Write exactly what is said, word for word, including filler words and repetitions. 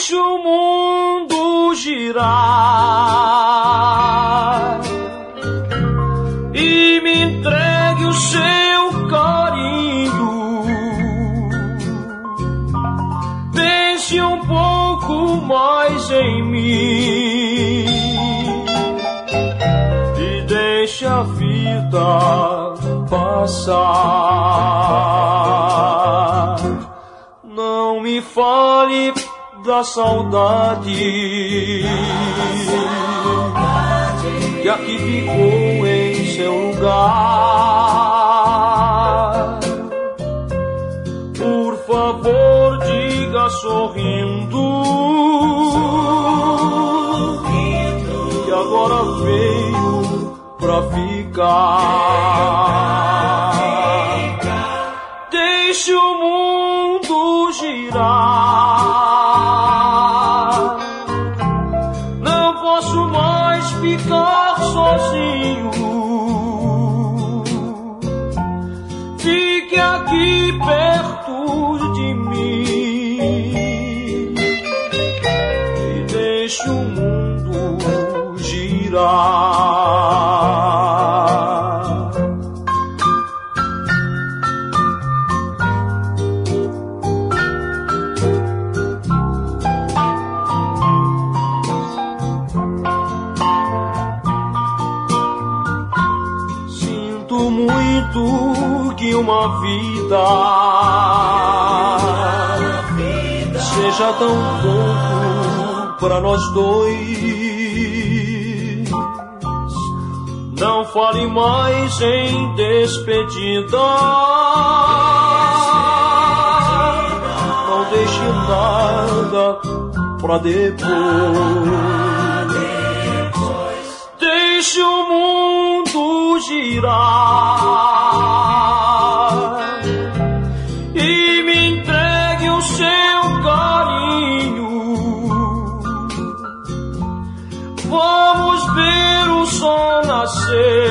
Deixe o mundo girar e me entregue o seu carinho. Pense um pouco mais em mim e deixe a vida passar. Não me fale da saudade que aqui ficou em seu lugar. Por favor, diga sorrindo que agora veio pra ficar. Deixe o mundo girar, não posso mais ficar sozinho. Fique aqui perto de mim e deixe o mundo girar. Muito que uma vida seja tão pouco para nós dois. Não fale mais em despedida, não deixe nada pra depois. Deixe o mundo girar e me entregue o seu carinho. Vamos ver o sol nascer